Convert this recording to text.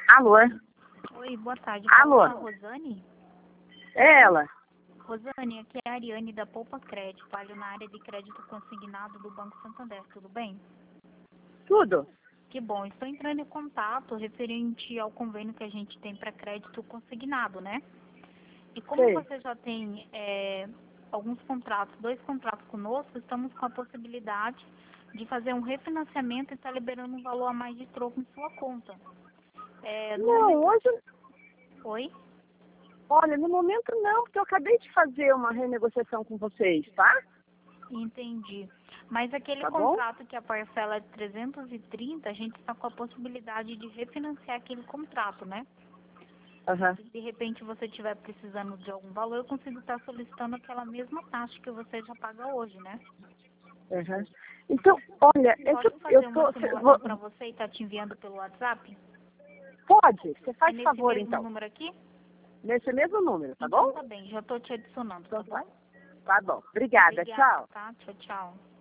Alô? Oi, boa tarde. Alô? Fala com a Rosane? É ela. Rosane, aqui é a Ariane da Poupa Crédito, falho na área de crédito consignado do Banco Santander, tudo bem? Tudo? Que bom, estou entrando em contato referente ao convênio que a gente tem para crédito consignado, né? E como Sei. você já tem alguns contratos, 2 contratos conosco, estamos com a possibilidade de fazer um refinanciamento e estar liberando um valor a mais de troco em sua conta. No Não, momento... hoje... Oi? Olha, no momento não, porque eu acabei de fazer uma renegociação com vocês, tá? Entendi. Mas aquele Tá bom? contrato que a parcela é de 330, a gente está com a possibilidade de refinanciar aquele contrato, né? Aham. Se de repente você estiver precisando de algum valor, eu consigo estar solicitando aquela mesma taxa que você já paga hoje, né? Aham. Então, olha, é que Posso eu fazer uma tô... simulação para você e estar te enviando pelo WhatsApp? Pode, você É faz nesse favor mesmo então. número aqui? Nesse mesmo número, tá Então bom? tá bem, já estou te adicionando, tá Então bom? tá bom. Obrigada, Obrigada, tchau. tá? Tchau, tchau.